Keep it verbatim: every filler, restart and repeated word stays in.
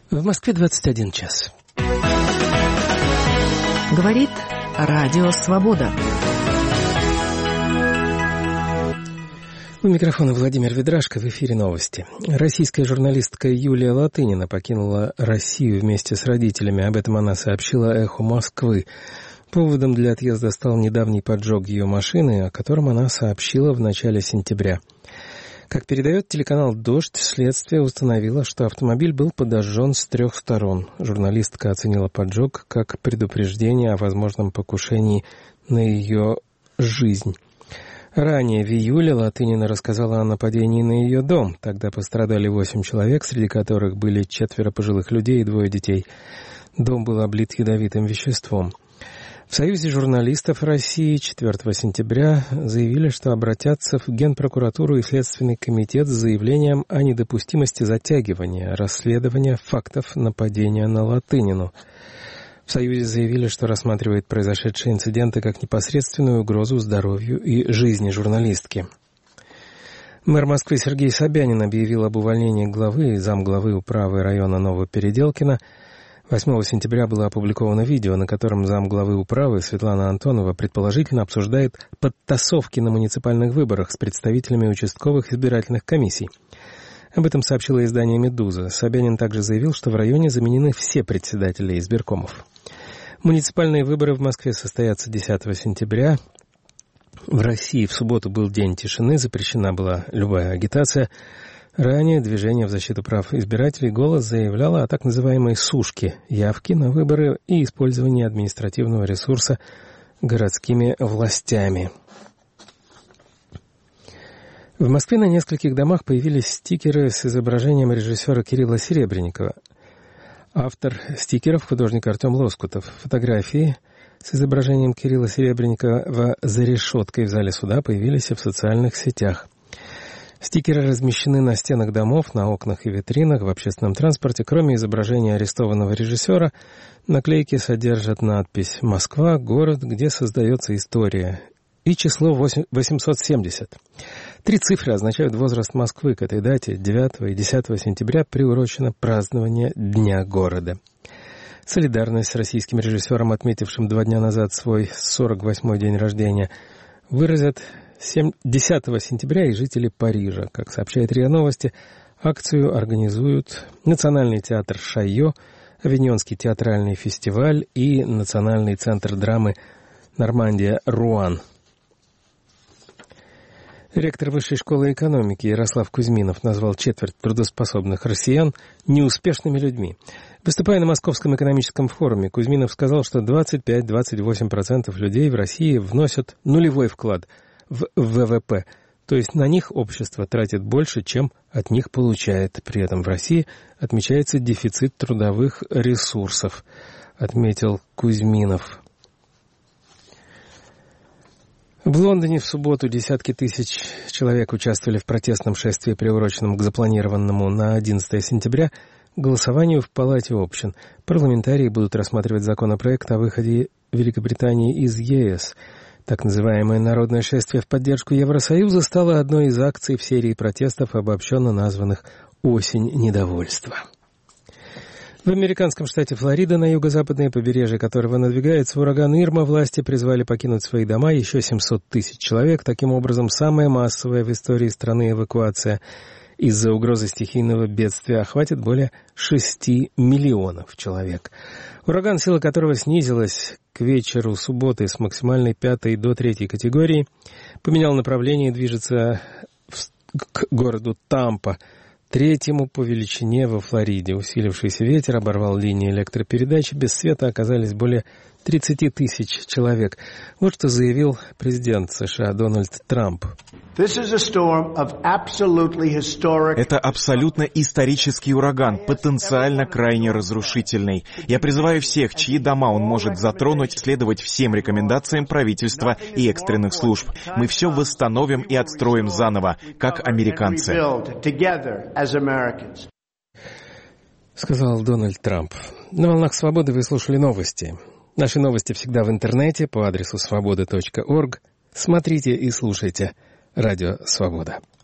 В Москве двадцать один час. Говорит Радио Свобода. У микрофона Владимир Ведрашко, в эфире новости. Российская журналистка Юлия Латынина покинула Россию вместе с родителями. Об этом она сообщила «Эхо Москвы». Поводом для отъезда стал недавний поджог ее машины, о котором она сообщила в начале сентября. Как передает телеканал «Дождь», следствие установило, что автомобиль был подожжен с трех сторон. Журналистка оценила поджог как предупреждение о возможном покушении на ее жизнь. Ранее в июле Латынина рассказала о нападении на ее дом. Тогда пострадали восемь человек, среди которых были четверо пожилых людей и двое детей. Дом был облит ядовитым веществом. В Союзе журналистов России четвёртого сентября заявили, что обратятся в Генпрокуратуру и Следственный комитет с заявлением о недопустимости затягивания расследования фактов нападения на Латынину. В Союзе заявили, что рассматривает произошедшие инциденты как непосредственную угрозу здоровью и жизни журналистки. Мэр Москвы Сергей Собянин объявил об увольнении главы и замглавы управы района Новопеределкино. восьмого сентября было опубликовано видео, на котором замглавы управы Светлана Антонова предположительно обсуждает подтасовки на муниципальных выборах с представителями участковых избирательных комиссий. Об этом сообщило издание «Медуза». Собянин также заявил, что в районе заменены все председатели избиркомов. Муниципальные выборы в Москве состоятся десятого сентября. В России в субботу был день тишины, запрещена была любая агитация. Ранее движение в защиту прав избирателей «Голос» заявляло о так называемой «сушке» явки на выборы и использовании административного ресурса городскими властями. В Москве на нескольких домах появились стикеры с изображением режиссера Кирилла Серебренникова. Автор стикеров — художник Артем Лоскутов. Фотографии с изображением Кирилла Серебренникова за решеткой в зале суда появились и в социальных сетях. Стикеры размещены на стенах домов, на окнах и витринах, в общественном транспорте. Кроме изображения арестованного режиссера, наклейки содержат надпись «Москва, город, где создается история» и число восемьсот семьдесят. Три цифры означают возраст Москвы. К этой дате, девятого и десятого сентября, приурочено празднование Дня города. Солидарность с российским режиссером, отметившим два дня назад свой сорок восьмой день рождения, выразят десятого сентября и жители Парижа. Как сообщает РИА Новости, акцию организуют Национальный театр Шайо, Авиньонский театральный фестиваль и Национальный центр драмы Нормандия Руан. Ректор Высшей школы экономики Ярослав Кузьминов назвал четверть трудоспособных россиян неуспешными людьми. Выступая на Московском экономическом форуме, Кузьминов сказал, что двадцать пять - двадцать восемь процентов людей в России вносят нулевой вклад в ВВП, то есть на них общество тратит больше, чем от них получает. При этом в России отмечается дефицит трудовых ресурсов, отметил Кузьминов. В Лондоне в субботу десятки тысяч человек участвовали в протестном шествии, приуроченном к запланированному на одиннадцатого сентября голосованию в Палате общин. Парламентарии будут рассматривать законопроект о выходе Великобритании из ЕС. Так называемое народное шествие в поддержку Евросоюза стало одной из акций в серии протестов, обобщенно названных «Осень недовольства». В американском штате Флорида, на юго-западное побережье которого надвигается ураган Ирма, власти призвали покинуть свои дома еще семьсот тысяч человек. Таким образом, самая массовая в истории страны эвакуация из-за угрозы стихийного бедствия охватит более шести миллионов человек. Ураган, сила которого снизилась к вечеру субботы с максимальной пятой до третьей категории, поменял направление и движется к городу Тампа, третьему по величине во Флориде. Усилившийся ветер оборвал линии электропередачи. Без света оказались более тридцати тысяч человек. Вот что заявил президент США Дональд Трамп. Это абсолютно исторический ураган, потенциально крайне разрушительный. Я призываю всех, чьи дома он может затронуть, следовать всем рекомендациям правительства и экстренных служб. Мы все восстановим и отстроим заново, как американцы. Сказал Дональд Трамп. На «Волнах Свободы» вы слушали новости. Наши новости всегда в интернете по адресу свобода точка орг. Смотрите и слушайте Радио Свобода.